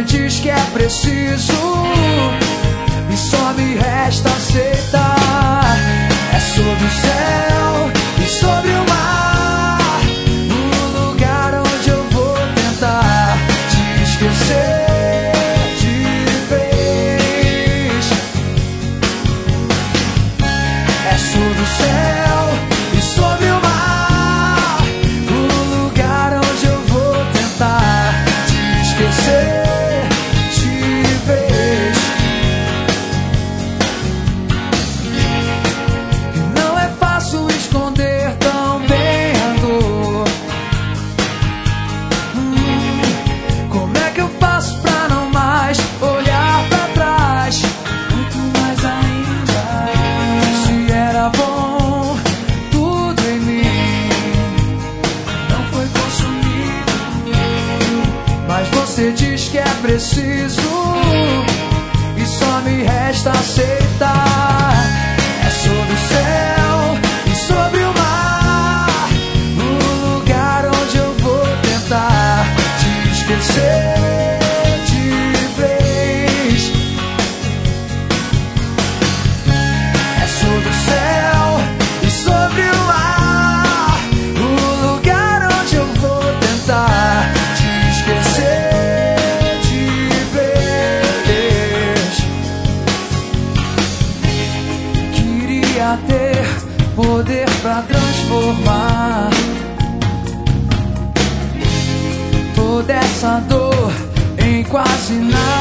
você diz que é preciso e só me resta aceitar. É sobre o céu e sobre o mar, um lugar onde eu vou tentar te esquecer de vez. É sobre o céu e sobre o mar, um lugar onde eu vou tentar te esquecer de vez. E não é fácil esconder tão bem a dor. Como é que eu faço pra não mais olhar pra trás? Muito mais ainda. Se era bom tudo em mim, não foi consumido. Mas você diz que é preciso e só me resta aceitar. É sobre o céu e sobre o mar, um lugar onde eu vou tentar te esquecer de vez. É sobre o céu e sobre o mar, um lugar onde eu vou tentar te esquecer de vez. Queria ter poder pra transformar toda essa dor em quase nada.